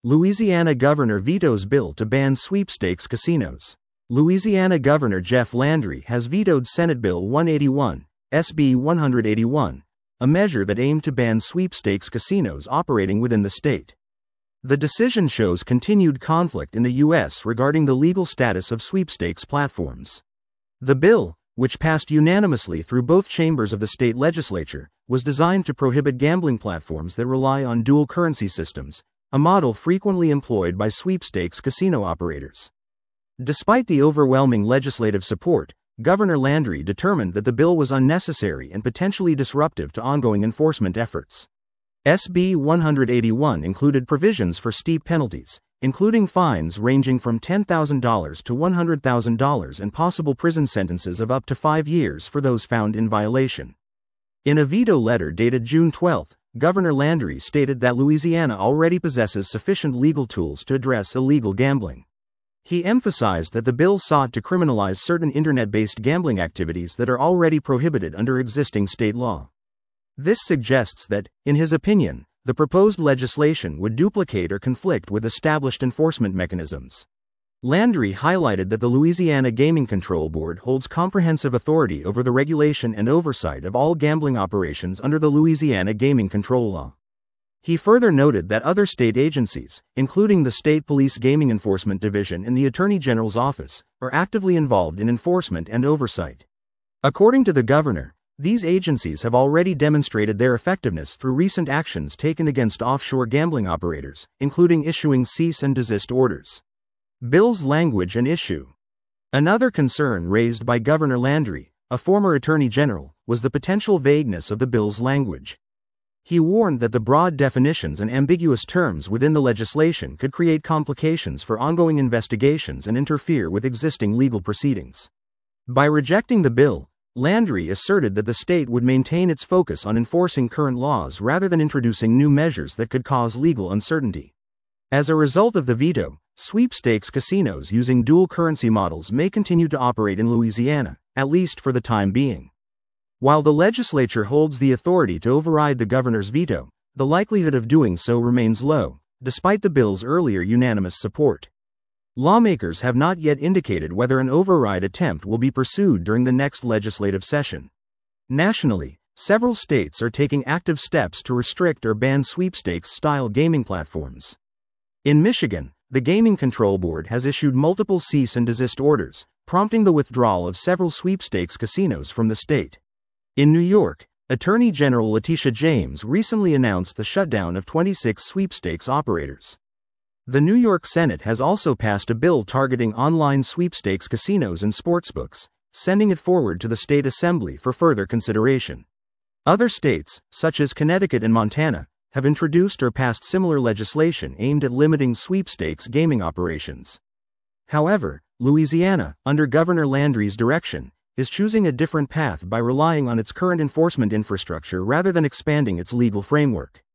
Louisiana governor vetoes bill to ban sweepstakes casinos. Louisiana Governor Jeff Landry has vetoed Senate Bill 181, SB 181, a measure that aimed to ban sweepstakes casinos operating within the state. The decision shows continued conflict in the U.S. regarding the legal status of sweepstakes platforms. The bill, which passed unanimously through both chambers of the state legislature, was designed to prohibit gambling platforms that rely on dual currency systems, a model frequently employed by sweepstakes casino operators. Despite the overwhelming legislative support, Governor Landry determined that the bill was unnecessary and potentially disruptive to ongoing enforcement efforts. SB 181 included provisions for steep penalties, including fines ranging from $10,000 to $100,000 and possible prison sentences of up to 5 years for those found in violation. In a veto letter dated June 12, Governor Landry stated that Louisiana already possesses sufficient legal tools to address illegal gambling. He emphasized that the bill sought to criminalize certain internet-based gambling activities that are already prohibited under existing state law. This suggests that, in his opinion, the proposed legislation would duplicate or conflict with established enforcement mechanisms. Landry highlighted that the Louisiana Gaming Control Board holds comprehensive authority over the regulation and oversight of all gambling operations under the Louisiana Gaming Control Law. He further noted that other state agencies, including the State Police Gaming Enforcement Division and the Attorney General's Office, are actively involved in enforcement and oversight. According to the governor, these agencies have already demonstrated their effectiveness through recent actions taken against offshore gambling operators, including issuing cease and desist orders. Bill's language and issue. Another concern raised by Governor Landry, a former attorney general, was the potential vagueness of the bill's language. He warned that the broad definitions and ambiguous terms within the legislation could create complications for ongoing investigations and interfere with existing legal proceedings. By rejecting the bill, Landry asserted that the state would maintain its focus on enforcing current laws rather than introducing new measures that could cause legal uncertainty. As a result of the veto, sweepstakes casinos using dual currency models may continue to operate in Louisiana, at least for the time being. While the legislature holds the authority to override the governor's veto, the likelihood of doing so remains low, despite the bill's earlier unanimous support. Lawmakers have not yet indicated whether an override attempt will be pursued during the next legislative session. Nationally, several states are taking active steps to restrict or ban sweepstakes-style gaming platforms. In Michigan, the Gaming Control Board has issued multiple cease and desist orders, prompting the withdrawal of several sweepstakes casinos from the state. In New York, Attorney General Letitia James recently announced the shutdown of 26 sweepstakes operators. The New York Senate has also passed a bill targeting online sweepstakes casinos and sportsbooks, sending it forward to the state assembly for further consideration. Other states, such as Connecticut and Montana, have introduced or passed similar legislation aimed at limiting sweepstakes gaming operations. However, Louisiana, under Governor Landry's direction, is choosing a different path by relying on its current enforcement infrastructure rather than expanding its legal framework.